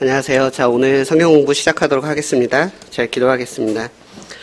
안녕하세요. 자, 오늘 성경 공부 시작하도록 하겠습니다. 제가 기도하겠습니다.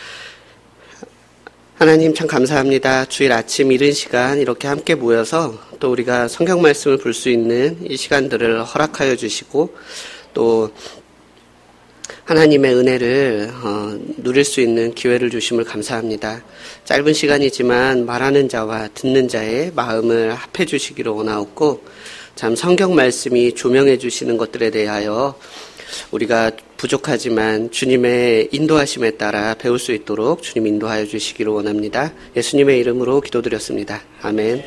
하나님 참 감사합니다. 주일 아침 이른 시간 이렇게 함께 모여서 또 우리가 성경 말씀을 볼 수 있는 이 시간들을 허락하여 주시고 또 하나님의 은혜를 누릴 수 있는 기회를 주심을 감사합니다. 짧은 시간이지만 말하는 자와 듣는 자의 마음을 합해 주시기를 원하옵고 참 성경 말씀이 조명해 주시는 것들에 대하여 우리가 부족하지만 주님의 인도하심에 따라 배울 수 있도록 주님 인도하여 주시기를 원합니다. 예수님의 이름으로 기도드렸습니다. 아멘.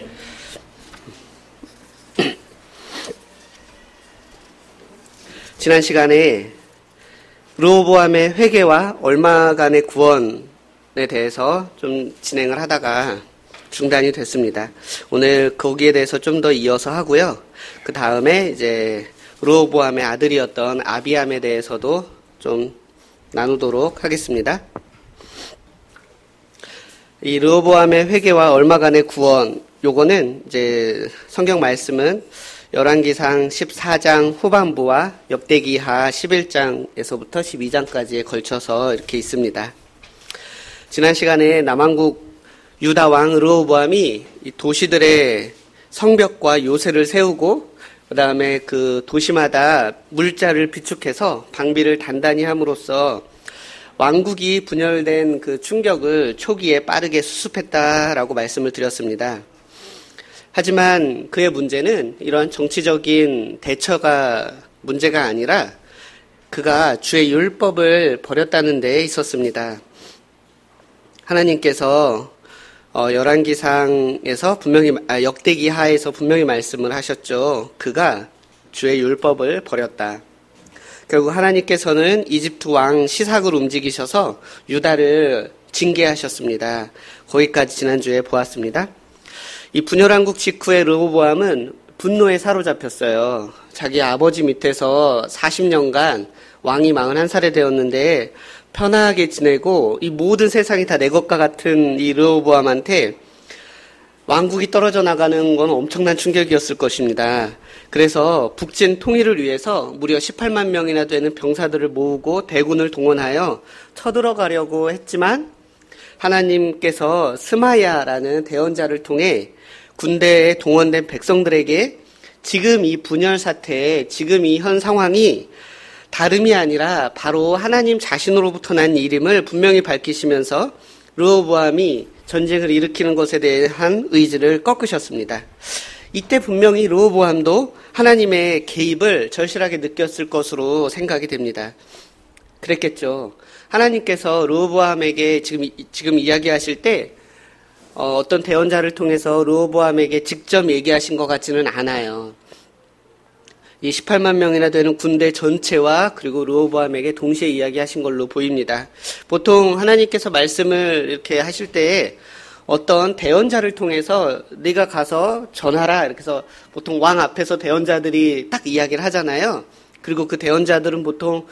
지난 시간에 르호보암의 회개와 얼마간의 구원에 대해서 좀 진행을 하다가 중단이 됐습니다. 오늘 거기에 대해서 좀 더 이어서 하고요. 그 다음에 이제 르호보암의 아들이었던 아비암에 대해서도 좀 나누도록 하겠습니다. 이 르호보암의 회개와 얼마간의 구원, 요거는 이제 성경 말씀은 열왕기상 14장 후반부와 역대기하 11장에서부터 12장까지에 걸쳐서 이렇게 있습니다. 지난 시간에 남왕국 유다 왕 르호보암이 이 도시들의 성벽과 요새를 세우고 그 다음에 그 도시마다 물자를 비축해서 방비를 단단히 함으로써 왕국이 분열된 그 충격을 초기에 빠르게 수습했다라고 말씀을 드렸습니다. 하지만 그의 문제는 이런 정치적인 대처가 문제가 아니라 그가 주의 율법을 버렸다는 데 있었습니다. 하나님께서 열왕기상에서 분명히 역대기하에서 분명히 말씀을 하셨죠. 그가 주의 율법을 버렸다. 결국 하나님께서는 이집트 왕 시삭을 움직이셔서 유다를 징계하셨습니다. 거기까지 지난주에 보았습니다. 이 분열왕국 직후에 르호보암은 분노에 사로잡혔어요. 자기 아버지 밑에서 40년간 왕이 41살에 되었는데 편하게 지내고 이 모든 세상이 다 내 것과 같은 이 르호보암한테 왕국이 떨어져 나가는 건 엄청난 충격이었을 것입니다. 그래서 북진 통일을 위해서 무려 18만 명이나 되는 병사들을 모으고 대군을 동원하여 쳐들어가려고 했지만 하나님께서 스마야라는 대언자를 통해 군대에 동원된 백성들에게 지금 이 분열 사태, 지금 이 현 상황이 다름이 아니라 바로 하나님 자신으로부터 난 일임을 분명히 밝히시면서 르호보암이 전쟁을 일으키는 것에 대한 의지를 꺾으셨습니다. 이때 분명히 르호보암도 하나님의 개입을 절실하게 느꼈을 것으로 생각이 됩니다. 그랬겠죠. 하나님께서 르호보암에게 지금 이야기하실 때 어떤 대언자를 통해서 르호보암에게 직접 얘기하신 것 같지는 않아요. 이 18만 명이나 되는 군대 전체와 그리고 르호보암에게 동시에 이야기하신 걸로 보입니다. 보통 하나님께서 말씀을 이렇게 하실 때에 어떤 대언자를 통해서 네가 가서 전하라 이렇게 해서 보통 왕 앞에서 대언자들이 딱 이야기를 하잖아요. 그리고 그 대언자들은 보통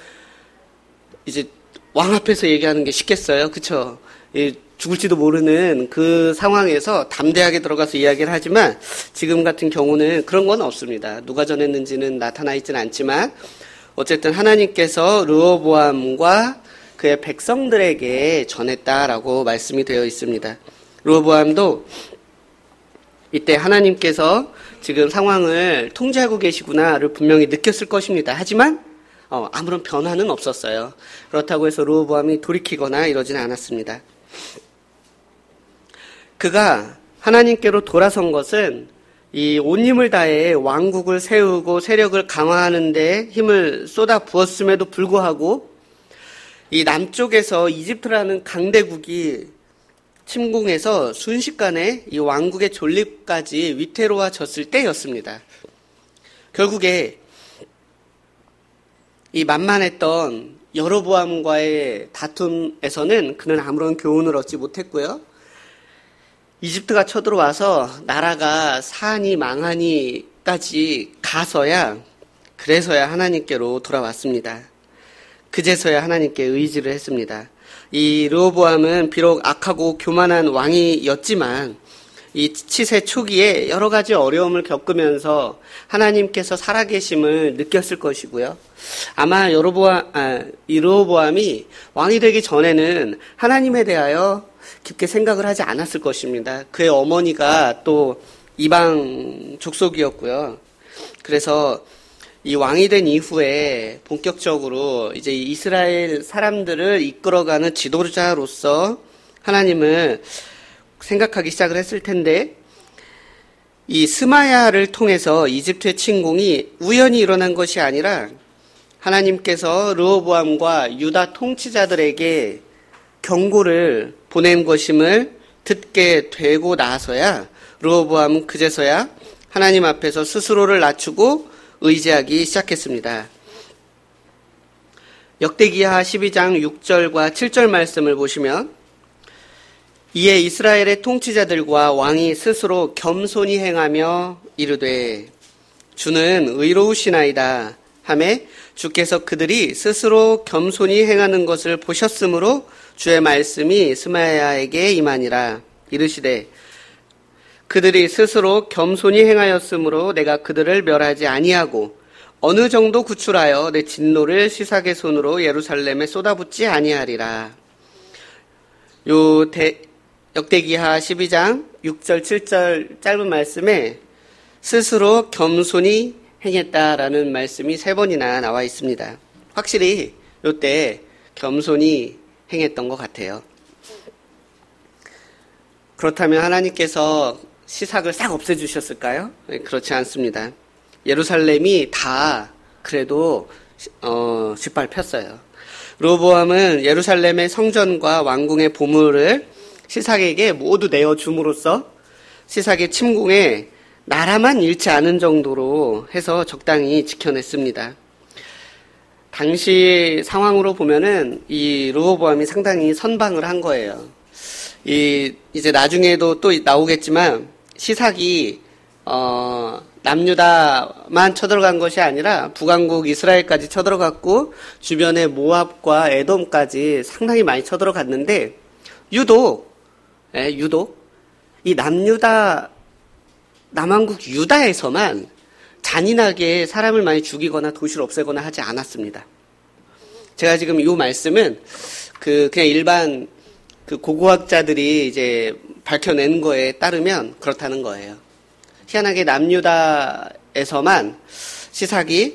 이제 왕 앞에서 얘기하는 게 쉽겠어요. 그쵸? 죽을지도 모르는 그 상황에서 담대하게 들어가서 이야기를 하지만 지금 같은 경우는 그런 건 없습니다. 누가 전했는지는 나타나 있지는 않지만 어쨌든 하나님께서 르호보암과 그의 백성들에게 전했다라고 말씀이 되어 있습니다. 르호보암도 이때 하나님께서 지금 상황을 통제하고 계시구나를 분명히 느꼈을 것입니다. 하지만 아무런 변화는 없었어요. 그렇다고 해서 르호보암이 돌이키거나 이러지는 않았습니다. 그가 하나님께로 돌아선 것은 이 온 힘을 다해 왕국을 세우고 세력을 강화하는 데 힘을 쏟아 부었음에도 불구하고 이 남쪽에서 이집트라는 강대국이 침공해서 순식간에 이 왕국의 존립까지 위태로워졌을 때였습니다. 결국에 이 만만했던 여로보암과의 다툼에서는 그는 아무런 교훈을 얻지 못했고요. 이집트가 쳐들어와서 나라가 산이 망하니까지 그래서야 하나님께로 돌아왔습니다. 그제서야 하나님께 의지를 했습니다. 이 르호보암은 비록 악하고 교만한 왕이었지만 이 치세 초기에 여러 가지 어려움을 겪으면서 하나님께서 살아계심을 느꼈을 것이고요. 아마 르호보암이 왕이 되기 전에는 하나님에 대하여 깊게 생각을 하지 않았을 것입니다. 그의 어머니가 또 이방 족속이었고요. 그래서 이 왕이 된 이후에 본격적으로 이제 이스라엘 사람들을 이끌어가는 지도자로서 하나님을 생각하기 시작을 했을 텐데, 이 스마야를 통해서 이집트의 침공이 우연히 일어난 것이 아니라 하나님께서 르호보암과 유다 통치자들에게 경고를 보낸 것임을 듣게 되고 나서야 르호보암은 그제서야 하나님 앞에서 스스로를 낮추고 의지하기 시작했습니다. 역대기하 12장 6절과 7절 말씀을 보시면, 이에 이스라엘의 통치자들과 왕이 스스로 겸손히 행하며 이르되 주는 의로우시나이다 하매 주께서 그들이 스스로 겸손히 행하는 것을 보셨으므로 주의 말씀이 스마야에게 임하니라. 이르시되 그들이 스스로 겸손히 행하였으므로 내가 그들을 멸하지 아니하고 어느 정도 구출하여 내 진노를 시삭의 손으로 예루살렘에 쏟아붓지 아니하리라. 역대기하 12장 6절 7절 짧은 말씀에 스스로 겸손히 행했다라는 말씀이 3번이나 나와 있습니다. 확실히 이때 겸손히 행했던 것 같아요. 그렇다면 하나님께서 시삭을 싹 없애주셨을까요? 그렇지 않습니다. 예루살렘이 다 그래도 짓밟혔어요. 르호보암은 예루살렘의 성전과 왕궁의 보물을 시삭에게 모두 내어줌으로써 시삭의 침공에 나라만 잃지 않은 정도로 해서 적당히 지켜냈습니다. 당시 상황으로 보면은 이 르호보암이 상당히 선방을 한 거예요. 이제 나중에도 또 나오겠지만 시삭이 남유다만 쳐들어간 것이 아니라 북왕국 이스라엘까지 쳐들어갔고 주변의 모압과 에돔까지 상당히 많이 쳐들어갔는데 유독 이 남왕국 유다에서만 잔인하게 사람을 많이 죽이거나 도시를 없애거나 하지 않았습니다. 제가 지금 이 말씀은 그냥 일반 고고학자들이 이제 밝혀낸 거에 따르면 그렇다는 거예요. 희한하게 남유다에서만 시삭이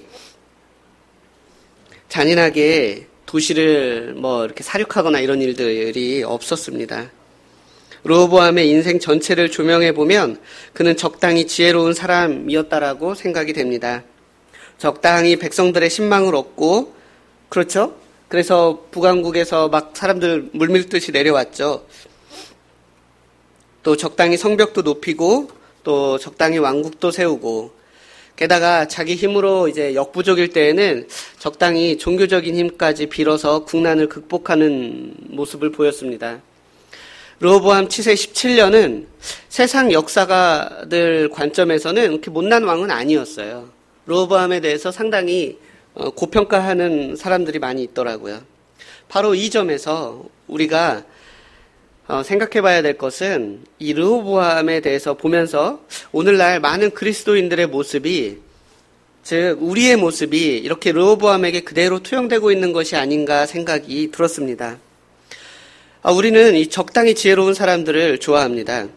잔인하게 도시를 이렇게 사륙하거나 이런 일들이 없었습니다. 르호보암의 인생 전체를 조명해 보면 그는 적당히 지혜로운 사람이었다라고 생각이 됩니다. 적당히 백성들의 신망을 얻고, 그렇죠? 그래서 북왕국에서 막 사람들 물밀듯이 내려왔죠. 또 적당히 성벽도 높이고, 또 적당히 왕국도 세우고, 게다가 자기 힘으로 이제 역부족일 때에는 적당히 종교적인 힘까지 빌어서 국난을 극복하는 모습을 보였습니다. 르호보암 치세 17년은 세상 역사가들 관점에서는 그렇게 못난 왕은 아니었어요. 르호보암에 대해서 상당히 고평가하는 사람들이 많이 있더라고요. 바로 이 점에서 우리가 생각해 봐야 될 것은 이 르호보암에 대해서 보면서 오늘날 많은 그리스도인들의 모습이, 즉 우리의 모습이 이렇게 르호보암에게 그대로 투영되고 있는 것이 아닌가 생각이 들었습니다. 우리는 이 적당히 지혜로운 사람들을 좋아합니다.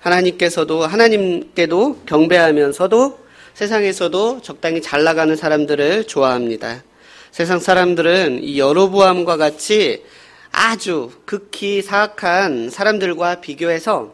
하나님께도 경배하면서도 세상에서도 적당히 잘 나가는 사람들을 좋아합니다. 세상 사람들은 이 여로보암과 같이 아주 극히 사악한 사람들과 비교해서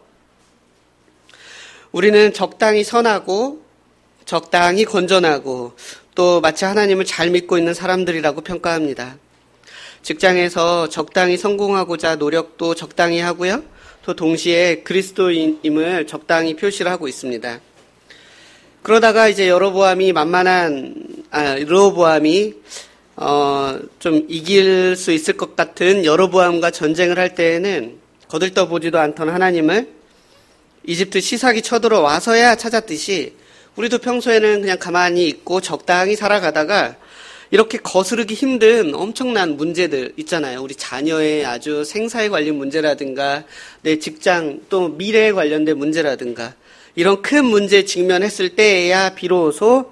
우리는 적당히 선하고 적당히 건전하고 또 마치 하나님을 잘 믿고 있는 사람들이라고 평가합니다. 직장에서 적당히 성공하고자 노력도 적당히 하고요. 또 동시에 그리스도인임을 적당히 표시를 하고 있습니다. 그러다가 이제 르호보암이 좀 이길 수 있을 것 같은 여로보암과 전쟁을 할 때에는 거들떠보지도 않던 하나님을 이집트 시삭이 쳐들어와서야 찾았듯이 우리도 평소에는 그냥 가만히 있고 적당히 살아가다가 이렇게 거스르기 힘든 엄청난 문제들 있잖아요. 우리 자녀의 아주 생사에 관련 문제라든가 내 직장 또 미래에 관련된 문제라든가 이런 큰 문제에 직면했을 때에야 비로소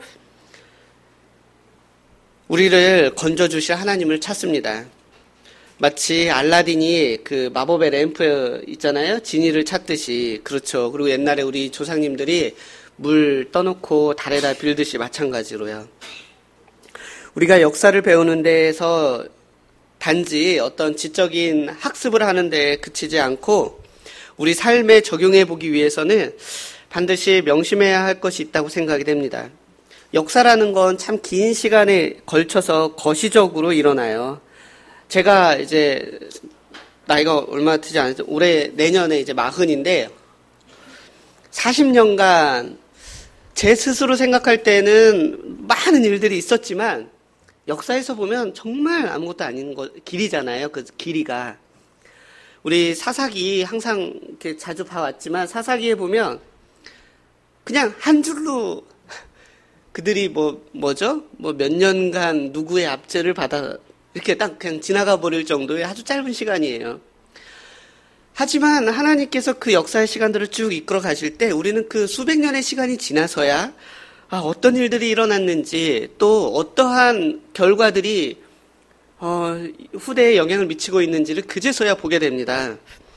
우리를 건져주실 하나님을 찾습니다. 마치 알라딘이 그 마법의 램프 있잖아요. 지니를 찾듯이. 그렇죠. 그리고 옛날에 우리 조상님들이 물 떠놓고 달에다 빌듯이 마찬가지로요. 우리가 역사를 배우는 데에서 단지 어떤 지적인 학습을 하는 데 그치지 않고 우리 삶에 적용해 보기 위해서는 반드시 명심해야 할 것이 있다고 생각이 됩니다. 역사라는 건 참 긴 시간에 걸쳐서 거시적으로 일어나요. 제가 이제 나이가 얼마 되지 않았죠. 내년에 이제 40인데 40년간 제 스스로 생각할 때는 많은 일들이 있었지만 역사에서 보면 정말 아무것도 아닌 길이잖아요. 그 길이가. 우리 사사기 항상 이렇게 자주 봐왔지만 사사기에 보면 그냥 한 줄로 그들이 뭐죠? 몇 년간 누구의 압제를 받아 이렇게 딱 그냥 지나가 버릴 정도의 아주 짧은 시간이에요. 하지만 하나님께서 그 역사의 시간들을 쭉 이끌어 가실 때 우리는 그 수백 년의 시간이 지나서야 어떤 일들이 일어났는지 또 어떠한 결과들이 후대에 영향을 미치고 있는지를 그제서야 보게 됩니다.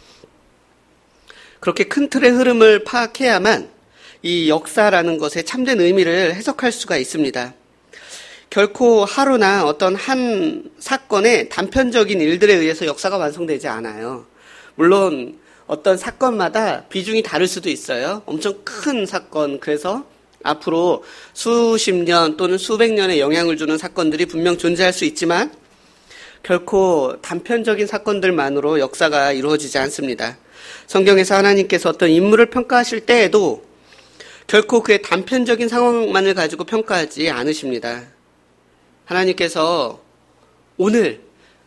그렇게 큰 틀의 흐름을 파악해야만 이 역사라는 것의 참된 의미를 해석할 수가 있습니다. 결코 하루나 어떤 한 사건의 단편적인 일들에 의해서 역사가 완성되지 않아요. 물론 어떤 사건마다 비중이 다를 수도 있어요. 엄청 큰 사건, 그래서 앞으로 수십 년 또는 수백 년의 영향을 주는 사건들이 분명 존재할 수 있지만 결코 단편적인 사건들만으로 역사가 이루어지지 않습니다. 성경에서 하나님께서 어떤 인물을 평가하실 때에도 결코 그의 단편적인 상황만을 가지고 평가하지 않으십니다. 하나님께서 오늘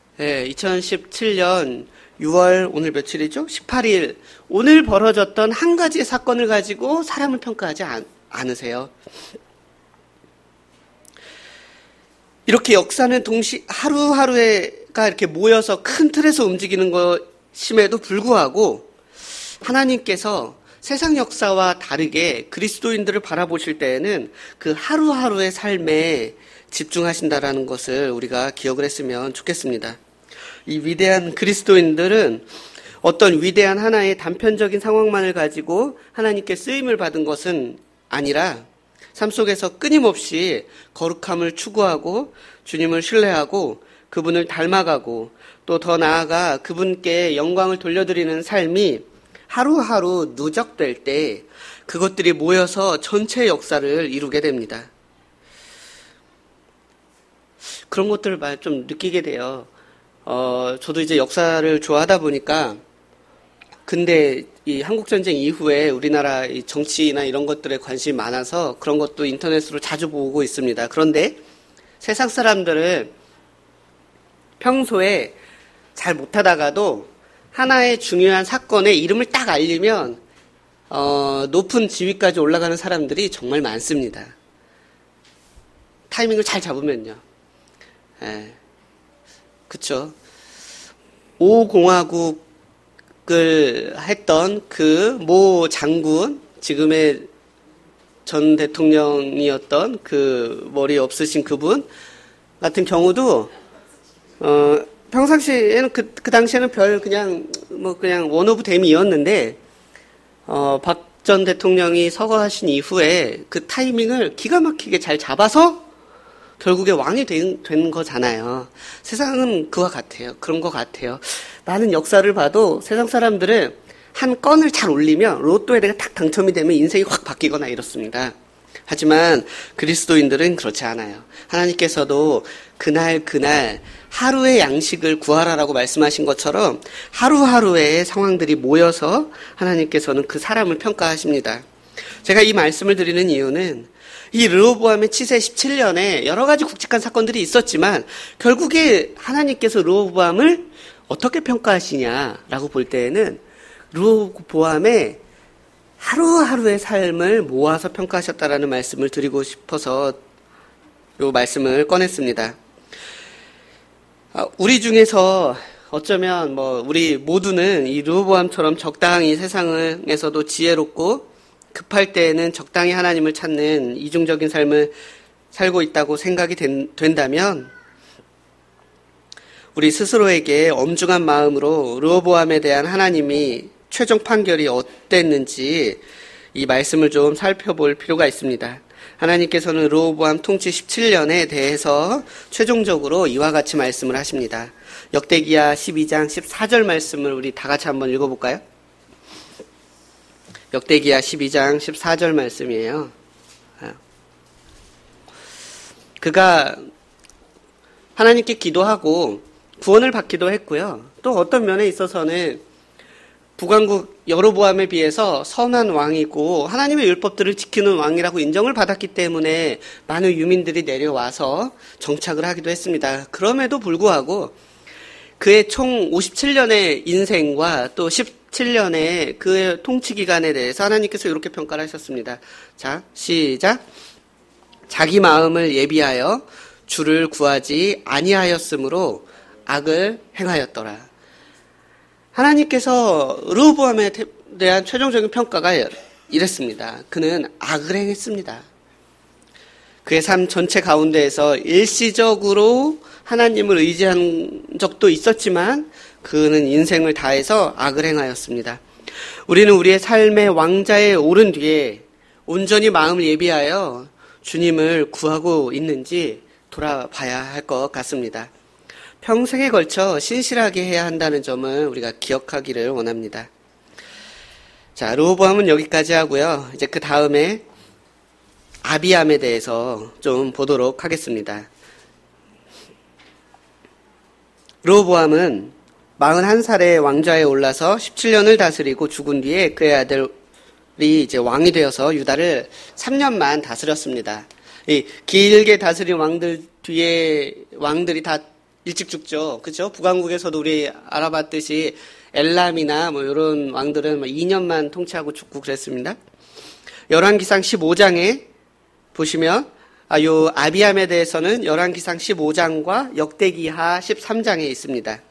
2017년 6월 오늘 며칠이죠? 18일 오늘 벌어졌던 한 가지의 사건을 가지고 사람을 평가하지 않으세요. 이렇게 역사는 하루하루가 이렇게 모여서 큰 틀에서 움직이는 것임에도 불구하고 하나님께서 세상 역사와 다르게 그리스도인들을 바라보실 때에는 그 하루하루의 삶에 집중하신다라는 것을 우리가 기억을 했으면 좋겠습니다. 이 위대한 그리스도인들은 어떤 위대한 하나의 단편적인 상황만을 가지고 하나님께 쓰임을 받은 것은 아니라 삶 속에서 끊임없이 거룩함을 추구하고 주님을 신뢰하고 그분을 닮아가고 또 더 나아가 그분께 영광을 돌려드리는 삶이 하루하루 누적될 때 그것들이 모여서 전체 역사를 이루게 됩니다. 그런 것들을 좀 느끼게 돼요. 저도 이제 역사를 좋아하다 보니까 근데 이 한국전쟁 이후에 우리나라 이 정치나 이런 것들에 관심이 많아서 그런 것도 인터넷으로 자주 보고 있습니다. 그런데 세상 사람들은 평소에 잘 못하다가도 하나의 중요한 사건의 이름을 딱 알리면 높은 지위까지 올라가는 사람들이 정말 많습니다. 타이밍을 잘 잡으면요. 그쵸. 5공화국을 했던 그 모 장군, 지금의 전 대통령이었던 그 머리 없으신 그분 같은 경우도 평상시에는 그 당시에는 그냥 원 오브 댐이었는데 박 전 대통령이 서거하신 이후에 그 타이밍을 기가 막히게 잘 잡아서 결국에 왕이 된 거잖아요. 세상은 그와 같아요. 그런 것 같아요. 많은 역사를 봐도 세상 사람들은 한 건을 잘 올리면 로또에 내가 딱 당첨이 되면 인생이 확 바뀌거나 이렇습니다. 하지만 그리스도인들은 그렇지 않아요. 하나님께서도 그날 하루의 양식을 구하라라고 말씀하신 것처럼 하루하루의 상황들이 모여서 하나님께서는 그 사람을 평가하십니다. 제가 이 말씀을 드리는 이유는 이 르호보암의 치세 17년에 여러 가지 굵직한 사건들이 있었지만 결국에 하나님께서 르호보암을 어떻게 평가하시냐라고 볼 때에는 르호보암의 하루하루의 삶을 모아서 평가하셨다라는 말씀을 드리고 싶어서 요 말씀을 꺼냈습니다. 우리 중에서 어쩌면 우리 모두는 이 르호보암처럼 적당히 세상에서도 지혜롭고 급할 때에는 적당히 하나님을 찾는 이중적인 삶을 살고 있다고 생각이 된다면 우리 스스로에게 엄중한 마음으로 르호보암에 대한 하나님이 최종 판결이 어땠는지 이 말씀을 좀 살펴볼 필요가 있습니다. 하나님께서는 르호보암 통치 17년에 대해서 최종적으로 이와 같이 말씀을 하십니다. 역대기야 12장 14절 말씀을 우리 다 같이 한번 읽어볼까요? 역대기야 12장 14절 말씀이에요. 그가 하나님께 기도하고 구원을 받기도 했고요. 또 어떤 면에 있어서는 북왕국 여로보암에 비해서 선한 왕이고 하나님의 율법들을 지키는 왕이라고 인정을 받았기 때문에 많은 유민들이 내려와서 정착을 하기도 했습니다. 그럼에도 불구하고 그의 총 57년의 인생과 또 17년의 그의 통치 기간에 대해서 하나님께서 이렇게 평가를 하셨습니다. 자, 시작. 자기 마음을 예비하여 주를 구하지 아니하였으므로 악을 행하였더라. 하나님께서 르호보암에 대한 최종적인 평가가 이랬습니다. 그는 악을 행했습니다. 그의 삶 전체 가운데에서 일시적으로 하나님을 의지한 적도 있었지만 그는 인생을 다해서 악을 행하였습니다. 우리는 우리의 삶의 왕자에 오른 뒤에 온전히 마음을 예비하여 주님을 구하고 있는지 돌아봐야 할 것 같습니다. 평생에 걸쳐 신실하게 해야 한다는 점을 우리가 기억하기를 원합니다. 자, 르호보암은 여기까지 하고요. 이제 그 다음에 아비암에 대해서 좀 보도록 하겠습니다. 르호보암은 41살에 왕좌에 올라서 17년을 다스리고 죽은 뒤에 그의 아들이 이제 왕이 되어서 유다를 3년만 다스렸습니다. 이 길게 다스린 왕들 뒤에 왕들이 다 일찍 죽죠. 그죠? 북왕국에서도 우리 알아봤듯이 엘람이나 이런 왕들은 2년만 통치하고 죽고 그랬습니다. 열왕기상 15장에 보시면 요 아비암에 대해서는 열왕기상 15장과 역대기하 13장에 있습니다.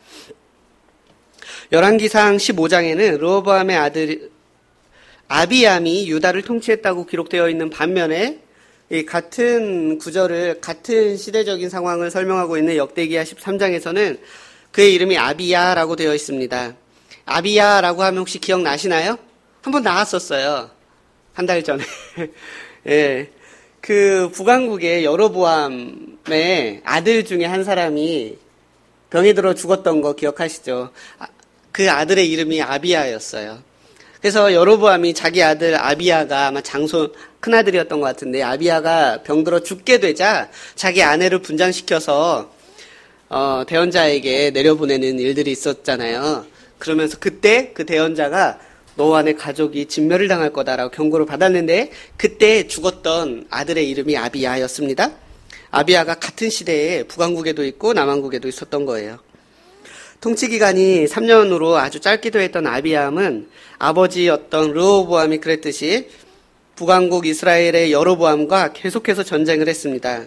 열왕기상 15장에는 르호보암의 아들 아비암이 유다를 통치했다고 기록되어 있는 반면에 이 같은 구절을 같은 시대적인 상황을 설명하고 있는 역대기하 13장에서는 그의 이름이 아비야라고 되어 있습니다. 아비야라고 하면 혹시 기억나시나요? 한번 나왔었어요. 한 달 전에. 예. 그 북왕국의 여로보암의 아들 중에 한 사람이 병이 들어 죽었던 거 기억하시죠? 그 아들의 이름이 아비야였어요. 그래서 여로보암이 자기 아들 아비야가 아마 장손 큰아들이었던 것 같은데 아비야가 병들어 죽게 되자 자기 아내를 분장시켜서 대언자에게 내려보내는 일들이 있었잖아요. 그러면서 그때 그 대언자가 너와 내 가족이 진멸을 당할 거다라고 경고를 받았는데 그때 죽었던 아들의 이름이 아비야였습니다. 아비야가 같은 시대에 북왕국에도 있고 남왕국에도 있었던 거예요. 통치 기간이 3년으로 아주 짧기도 했던 아비암은 아버지였던 르호보암이 그랬듯이 북왕국 이스라엘의 여로보암과 계속해서 전쟁을 했습니다.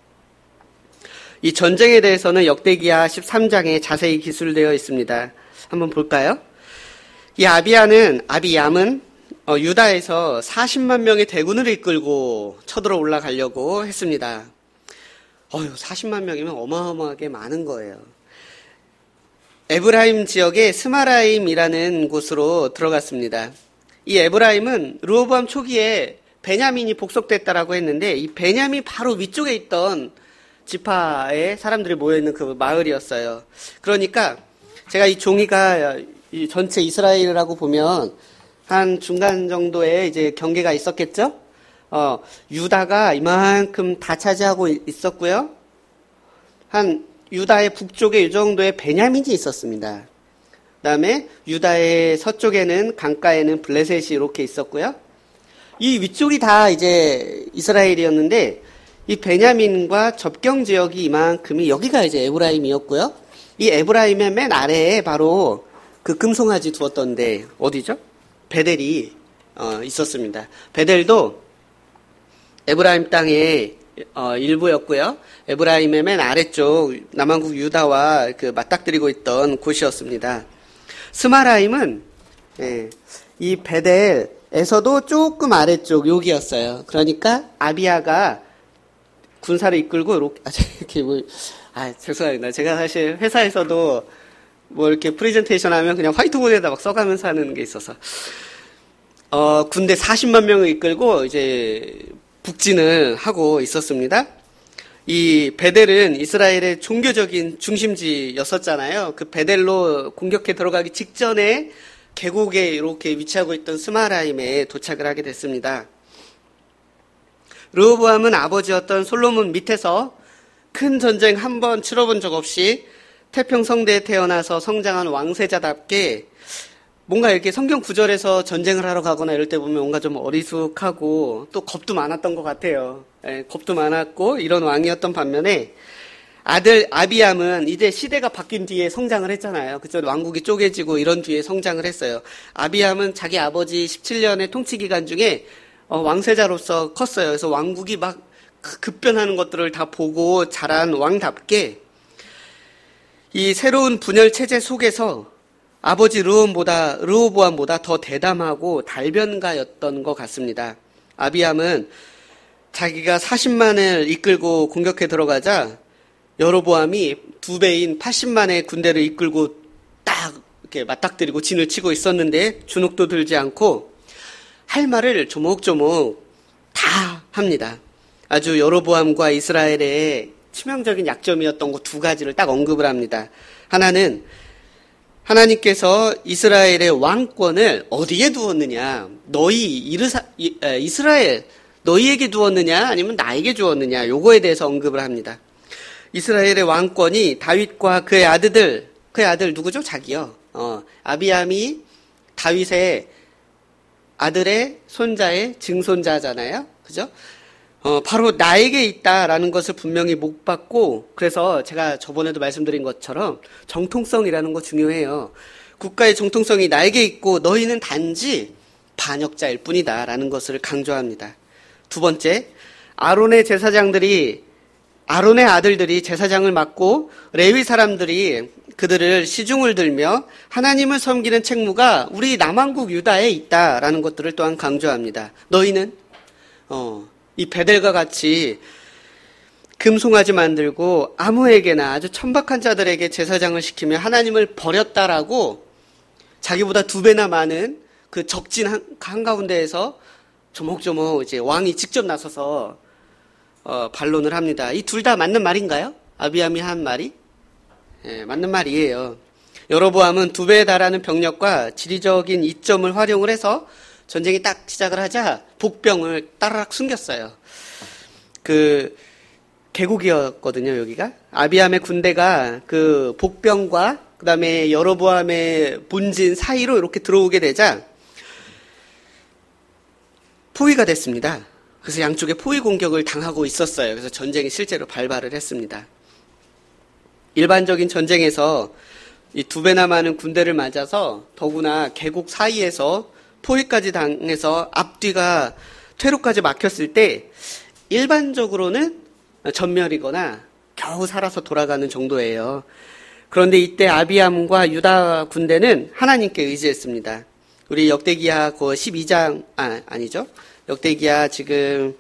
이 전쟁에 대해서는 역대기하 13장에 자세히 기술되어 있습니다. 한번 볼까요? 이 아비암은 유다에서 40만 명의 대군을 이끌고 쳐들어 올라가려고 했습니다. 40만 명이면 어마어마하게 많은 거예요. 에브라임 지역의 스마라임이라는 곳으로 들어갔습니다. 이 에브라임은 르호보암 초기에 베냐민이 복속됐다라고 했는데 이 베냐민 바로 위쪽에 있던 지파의 사람들이 모여있는 그 마을이었어요. 그러니까 제가 이 종이가 이 전체 이스라엘이라고 보면 한 중간 정도의 이제 경계가 있었겠죠? 유다가 이만큼 다 차지하고 있었고요. 한 유다의 북쪽에 이 정도의 베냐민이 있었습니다. 그 다음에 유다의 서쪽에는 강가에는 블레셋이 이렇게 있었고요. 이 위쪽이 다 이제 이스라엘이었는데 이 베냐민과 접경 지역이 이만큼이 여기가 이제 에브라임이었고요. 이 에브라임의 맨 아래에 바로 그 금송아지 두었던데 어디죠? 베델이 있었습니다. 베델도 에브라임 땅에 일부였고요. 에브라임의 맨 아래쪽 남한국 유다와 그 맞닥뜨리고 있던 곳이었습니다. 스마라임은 이 베델에서도 조금 아래쪽 여기였어요. 그러니까 아비야가 군사를 이끌고 이렇게 죄송합니다. 제가 사실 회사에서도 뭐 이렇게 프레젠테이션 하면 그냥 화이트보드에다 막 써가면서 하는 게 있어서 군대 40만 명을 이끌고 이제 북진을 하고 있었습니다. 이 베델은 이스라엘의 종교적인 중심지였었잖아요. 그 베델로 공격해 들어가기 직전에 계곡에 이렇게 위치하고 있던 스마라임에 도착을 하게 됐습니다. 르호보암은 아버지였던 솔로몬 밑에서 큰 전쟁 한 번 치러본 적 없이 태평성대에 태어나서 성장한 왕세자답게 뭔가 이렇게 성경 구절에서 전쟁을 하러 가거나 이럴 때 보면 뭔가 좀 어리숙하고 또 겁도 많았던 것 같아요. 겁도 많았고 이런 왕이었던 반면에 아들 아비암은 이제 시대가 바뀐 뒤에 성장을 했잖아요. 그죠? 왕국이 쪼개지고 이런 뒤에 성장을 했어요. 아비암은 자기 아버지 17년의 통치 기간 중에 왕세자로서 컸어요. 그래서 왕국이 막 급변하는 것들을 다 보고 자란 왕답게 이 새로운 분열 체제 속에서 아버지 르호보암보다 더 대담하고 달변가였던 것 같습니다. 아비암은 자기가 40만을 이끌고 공격해 들어가자 여로보암이 2배인 80만의 군대를 이끌고 딱 이렇게 맞닥뜨리고 진을 치고 있었는데 주눅도 들지 않고 할 말을 조목조목 다 합니다. 아주 여로보암과 이스라엘의 치명적인 약점이었던 것 2가지를 딱 언급을 합니다. 하나는 하나님께서 이스라엘의 왕권을 어디에 두었느냐? 이스라엘 너희에게 두었느냐? 아니면 나에게 주었느냐? 요거에 대해서 언급을 합니다. 이스라엘의 왕권이 다윗과 그의 아들 누구죠? 자기요. 아비암이 다윗의 아들의 손자의 증손자잖아요. 그죠? 바로 나에게 있다라는 것을 분명히 못 받고, 그래서 제가 저번에도 말씀드린 것처럼 정통성이라는 거 중요해요. 국가의 정통성이 나에게 있고 너희는 단지 반역자일 뿐이다라는 것을 강조합니다. 2번째, 아론의 아들들이 제사장을 맡고 레위 사람들이 그들을 시중을 들며 하나님을 섬기는 책무가 우리 남한국 유다에 있다라는 것들을 또한 강조합니다. 너희는 이 베델과 같이 금송아지 만들고 아무에게나 아주 천박한 자들에게 제사장을 시키며 하나님을 버렸다라고 자기보다 2배나 많은 그 적진 한가운데에서 조목조목 이제 왕이 직접 나서서 반론을 합니다. 이 둘 다 맞는 말인가요? 아비암이 한 말이? 맞는 말이에요. 여로보암은 2배에 달하는 병력과 지리적인 이점을 활용을 해서 전쟁이 딱 시작을 하자 복병을 따라락 숨겼어요. 그 계곡이었거든요, 여기가. 아비암의 군대가 그 복병과 그다음에 여로보암의 본진 사이로 이렇게 들어오게 되자 포위가 됐습니다. 그래서 양쪽에 포위 공격을 당하고 있었어요. 그래서 전쟁이 실제로 발발을 했습니다. 일반적인 전쟁에서 이 2배나 많은 군대를 맞아서 더구나 계곡 사이에서 포위까지 당해서 앞뒤가 퇴로까지 막혔을 때 일반적으로는 전멸이거나 겨우 살아서 돌아가는 정도예요. 그런데 이때 아비암과 유다 군대는 하나님께 의지했습니다. 우리 역대기하 그 12장, 아니죠. 역대기하 지금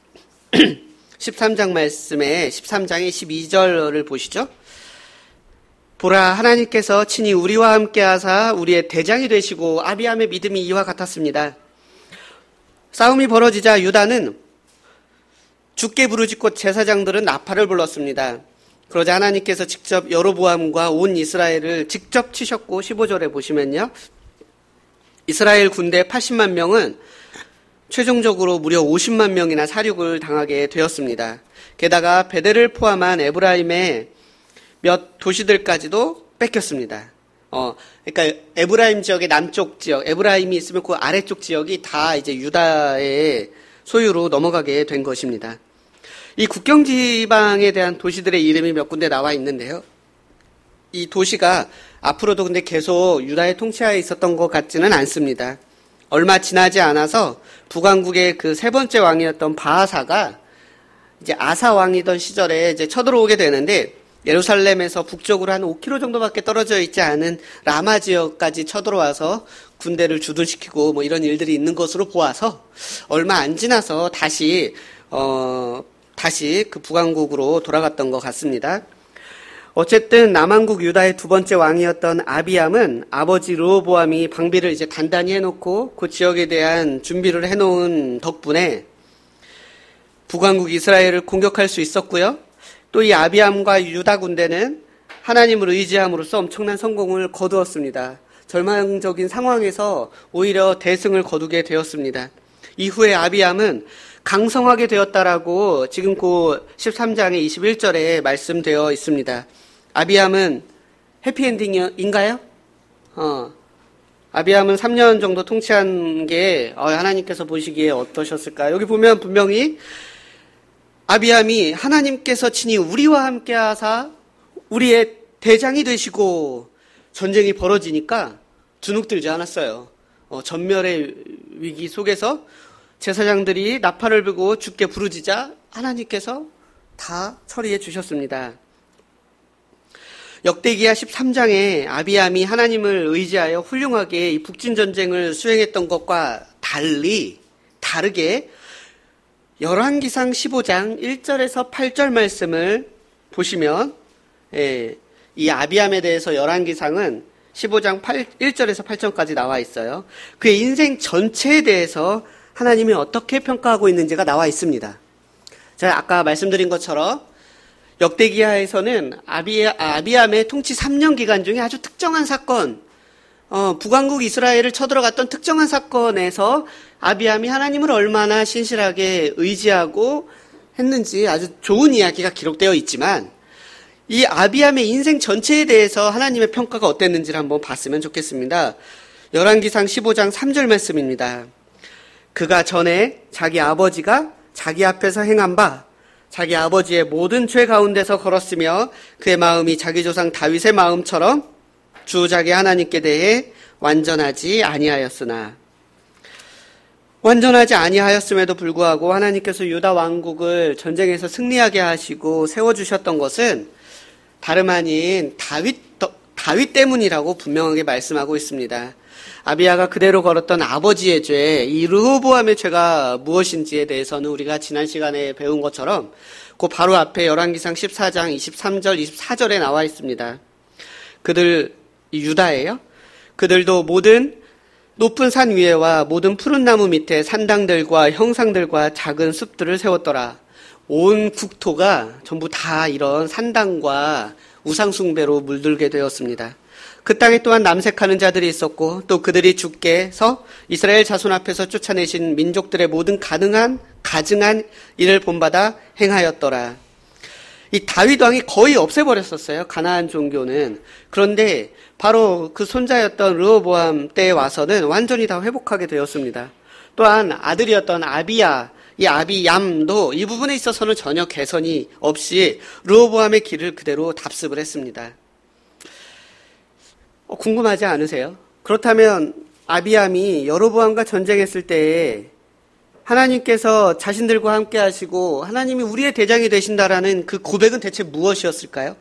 13장 말씀에 13장의 12절을 보시죠. 보라, 하나님께서 친히 우리와 함께 하사 우리의 대장이 되시고 아비암의 믿음이 이와 같았습니다. 싸움이 벌어지자 유다는 죽게 부르짖고 제사장들은 나팔을 불렀습니다. 그러자 하나님께서 직접 여로보암과 온 이스라엘을 직접 치셨고 15절에 보시면요. 이스라엘 군대 80만 명은 최종적으로 무려 50만 명이나 사륙을 당하게 되었습니다. 게다가 베델을 포함한 에브라임의 몇 도시들까지도 뺏겼습니다. 그러니까 에브라임 지역의 남쪽 지역, 에브라임이 있으면 그 아래쪽 지역이 다 이제 유다의 소유로 넘어가게 된 것입니다. 이 국경 지방에 대한 도시들의 이름이 몇 군데 나와 있는데요. 이 도시가 앞으로도 근데 계속 유다의 통치하에 있었던 것 같지는 않습니다. 얼마 지나지 않아서 북왕국의 그 3번째 왕이었던 바하사가 이제 아사 왕이던 시절에 이제 쳐들어오게 되는데 예루살렘에서 북쪽으로 한 5km 정도밖에 떨어져 있지 않은 라마 지역까지 쳐들어와서 군대를 주둔시키고 뭐 이런 일들이 있는 것으로 보아서 얼마 안 지나서 다시 그 북왕국으로 돌아갔던 것 같습니다. 어쨌든 남왕국 유다의 두 번째 왕이었던 아비암은 아버지 르호보암이 방비를 이제 단단히 해놓고 그 지역에 대한 준비를 해놓은 덕분에 북왕국 이스라엘을 공격할 수 있었고요. 또 이 아비암과 유다 군대는 하나님을 의지함으로써 엄청난 성공을 거두었습니다. 절망적인 상황에서 오히려 대승을 거두게 되었습니다. 이후에 아비암은 강성하게 되었다라고 지금 그 13장의 21절에 말씀되어 있습니다. 아비암은 해피엔딩인가요? 아비암은 3년 정도 통치한 게 하나님께서 보시기에 어떠셨을까? 여기 보면 분명히 아비암이 하나님께서 친히 우리와 함께 하사 우리의 대장이 되시고 전쟁이 벌어지니까 주눅들지 않았어요. 전멸의 위기 속에서 제사장들이 나팔을 불고 주께 부르짖자 하나님께서 다 처리해 주셨습니다. 역대기야 13장에 아비암이 하나님을 의지하여 훌륭하게 이 북진전쟁을 수행했던 것과 다르게 열왕기상 15장 1절에서 8절 말씀을 보시면 이 아비암에 대해서 열왕기상은 15장 1절에서 8절까지 나와 있어요. 그의 인생 전체에 대해서 하나님이 어떻게 평가하고 있는지가 나와 있습니다. 제가 아까 말씀드린 것처럼 역대기하에서는 아비암의 통치 3년 기간 중에 아주 특정한 사건, 북왕국 이스라엘을 쳐들어갔던 특정한 사건에서 아비암이 하나님을 얼마나 신실하게 의지하고 했는지 아주 좋은 이야기가 기록되어 있지만 이 아비암의 인생 전체에 대해서 하나님의 평가가 어땠는지를 한번 봤으면 좋겠습니다. 열왕기상 15장 3절 말씀입니다. 그가 전에 자기 아버지가 자기 앞에서 행한 바 자기 아버지의 모든 죄 가운데서 걸었으며 그의 마음이 자기 조상 다윗의 마음처럼 주 자기 하나님께 대해 완전하지 아니하였으나 완전하지 아니하였음에도 불구하고 하나님께서 유다 왕국을 전쟁에서 승리하게 하시고 세워주셨던 것은 다름 아닌 다윗 때문이라고 분명하게 말씀하고 있습니다. 아비야가 그대로 걸었던 아버지의 죄, 이 르호보암의 죄가 무엇인지에 대해서는 우리가 지난 시간에 배운 것처럼 그 바로 앞에 열왕기상 14장 23절, 24절에 나와 있습니다. 그들 유다예요. 그들도 모든 높은 산 위에와 모든 푸른 나무 밑에 산당들과 형상들과 작은 숲들을 세웠더라. 온 국토가 전부 다 이런 산당과 우상숭배로 물들게 되었습니다. 그 땅에 또한 남색하는 자들이 있었고 또 그들이 주께서 이스라엘 자손 앞에서 쫓아내신 민족들의 모든 가증한 일을 본받아 행하였더라. 이 다윗 왕이 거의 없애버렸었어요. 가나안 종교는. 그런데 바로 그 손자였던 르호보암 때에 와서는 완전히 다 회복하게 되었습니다. 또한 아들이었던 이 아비얌도 이 부분에 있어서는 전혀 개선이 없이 르호보암의 길을 그대로 답습을 했습니다. 궁금하지 않으세요? 그렇다면 아비암이 여로보암과 전쟁했을 때에 하나님께서 자신들과 함께 하시고 하나님이 우리의 대장이 되신다라는 그 고백은 대체 무엇이었을까요?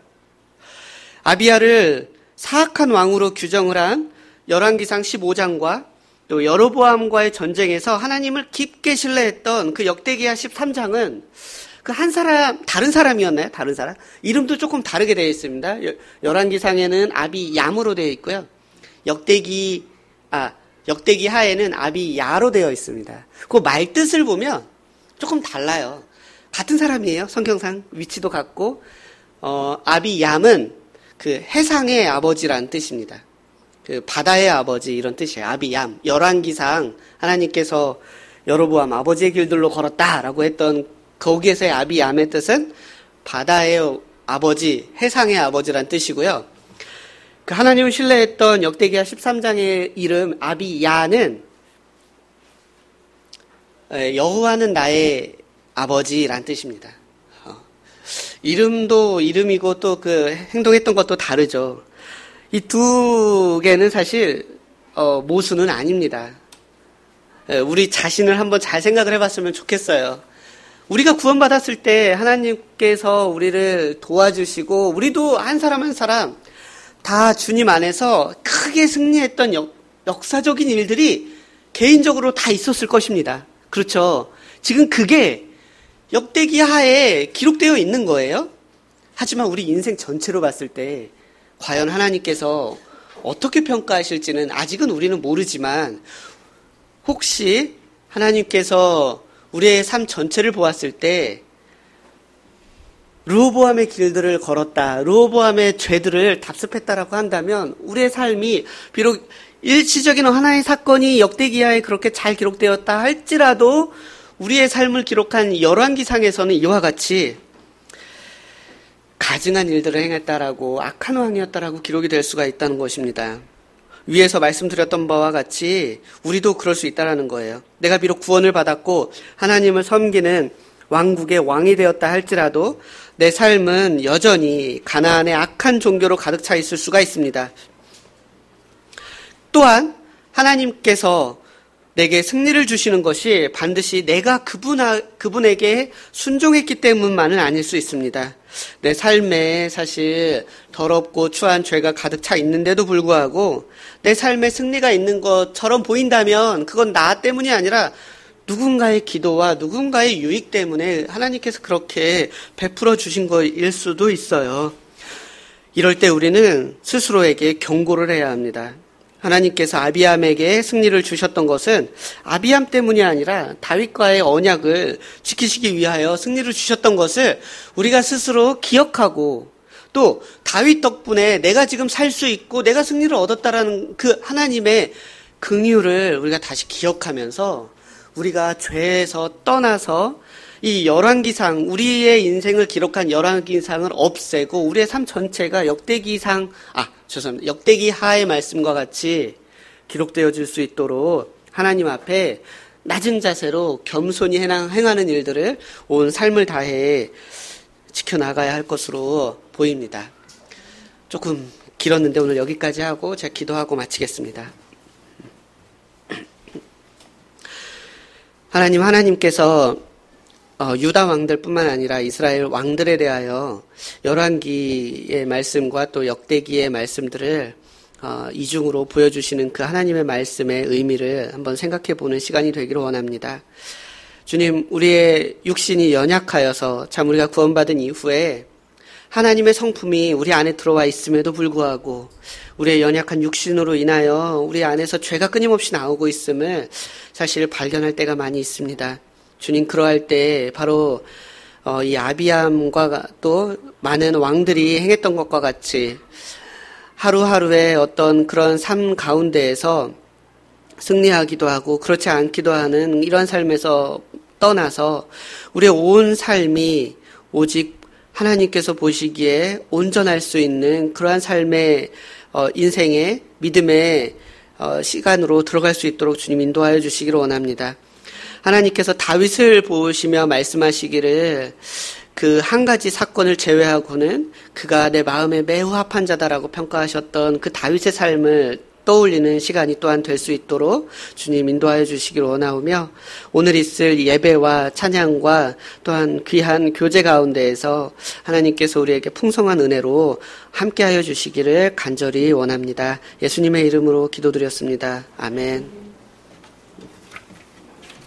아비야를 사악한 왕으로 규정을 한 열왕기상 15장과 또 여로보암과의 전쟁에서 하나님을 깊게 신뢰했던 그 역대기야 13장은 그 한 사람, 다른 사람이었나요? 다른 사람? 이름도 조금 다르게 되어 있습니다. 열왕기상에는 아비얌으로 되어 있고요. 역대기 하에는 아비야로 되어 있습니다. 그 말뜻을 보면 조금 달라요. 같은 사람이에요. 성경상 위치도 같고, 아비얌은 그 해상의 아버지란 뜻입니다. 그 바다의 아버지 이런 뜻이에요. 아비얌. 열왕기상 하나님께서 여로보암 아버지의 길들로 걸었다라고 했던 거기에서의 아비얌의 뜻은 바다의 아버지, 해상의 아버지란 뜻이고요. 그 하나님을 신뢰했던 역대기야 13장의 이름 아비야는 여호와는 나의 아버지란 뜻입니다. 이름도 이름이고 또 그 행동했던 것도 다르죠. 이 두 개는 사실 모순은 아닙니다. 우리 자신을 한번 잘 생각을 해봤으면 좋겠어요. 우리가 구원받았을 때 하나님께서 우리를 도와주시고 우리도 한 사람 한 사람 다 주님 안에서 크게 승리했던 역사적인 일들이 개인적으로 다 있었을 것입니다. 그렇죠? 지금 그게 역대기 하에 기록되어 있는 거예요. 하지만 우리 인생 전체로 봤을 때 과연 하나님께서 어떻게 평가하실지는 아직은 우리는 모르지만 혹시 하나님께서 우리의 삶 전체를 보았을 때 르호보암의 길들을 걸었다, 르호보암의 죄들을 답습했다라고 한다면 우리의 삶이 비록 일시적인 하나의 사건이 역대기하에 그렇게 잘 기록되었다 할지라도 우리의 삶을 기록한 열왕기상에서는 이와 같이 가증한 일들을 행했다라고 악한 왕이었다라고 기록이 될 수가 있다는 것입니다. 위에서 말씀드렸던 바와 같이 우리도 그럴 수 있다라는 거예요. 내가 비록 구원을 받았고 하나님을 섬기는 왕국의 왕이 되었다 할지라도 내 삶은 여전히 가나안의 악한 종교로 가득 차 있을 수가 있습니다. 또한 하나님께서 내게 승리를 주시는 것이 반드시 내가 그분에게 순종했기 때문만은 아닐 수 있습니다. 내 삶에 사실 더럽고 추한 죄가 가득 차 있는데도 불구하고 내 삶에 승리가 있는 것처럼 보인다면 그건 나 때문이 아니라 누군가의 기도와 누군가의 유익 때문에 하나님께서 그렇게 베풀어 주신 것일 수도 있어요. 이럴 때 우리는 스스로에게 경고를 해야 합니다. 하나님께서 아비암에게 승리를 주셨던 것은 아비암 때문이 아니라 다윗과의 언약을 지키시기 위하여 승리를 주셨던 것을 우리가 스스로 기억하고 또 다윗 덕분에 내가 지금 살 수 있고 내가 승리를 얻었다라는 그 하나님의 긍휼을 우리가 다시 기억하면서 우리가 죄에서 떠나서 이 열왕기상, 우리의 인생을 기록한 열왕기상을 없애고 우리의 삶 전체가 역대기 하의 말씀과 같이 기록되어질 수 있도록 하나님 앞에 낮은 자세로 겸손히 행하는 일들을 온 삶을 다해 지켜나가야 할 것으로 보입니다. 조금 길었는데 오늘 여기까지 하고 제가 기도하고 마치겠습니다. 하나님께서 유다 왕들뿐만 아니라 이스라엘 왕들에 대하여 열왕기의 말씀과 또 역대기의 말씀들을 이중으로 보여주시는 그 하나님의 말씀의 의미를 한번 생각해 보는 시간이 되기를 원합니다. 주님, 우리의 육신이 연약하여서 참 우리가 구원받은 이후에 하나님의 성품이 우리 안에 들어와 있음에도 불구하고 우리의 연약한 육신으로 인하여 우리 안에서 죄가 끊임없이 나오고 있음을 사실 발견할 때가 많이 있습니다. 주님, 그러할 때 바로 이 아비암과 또 많은 왕들이 행했던 것과 같이 하루하루의 어떤 그런 삶 가운데에서 승리하기도 하고 그렇지 않기도 하는 이런 삶에서 떠나서 우리의 온 삶이 오직 하나님께서 보시기에 온전할 수 있는 그러한 삶의 인생의 믿음의 시간으로 들어갈 수 있도록 주님 인도하여 주시기를 원합니다. 하나님께서 다윗을 보시며 말씀하시기를 그 한 가지 사건을 제외하고는 그가 내 마음에 매우 합한 자다라고 평가하셨던 그 다윗의 삶을 떠올리는 시간이 또한 될 수 있도록 주님 인도하여 주시기를 원하오며 오늘 있을 예배와 찬양과 또한 귀한 교제 가운데에서 하나님께서 우리에게 풍성한 은혜로 함께하여 주시기를 간절히 원합니다. 예수님의 이름으로 기도드렸습니다. 아멘.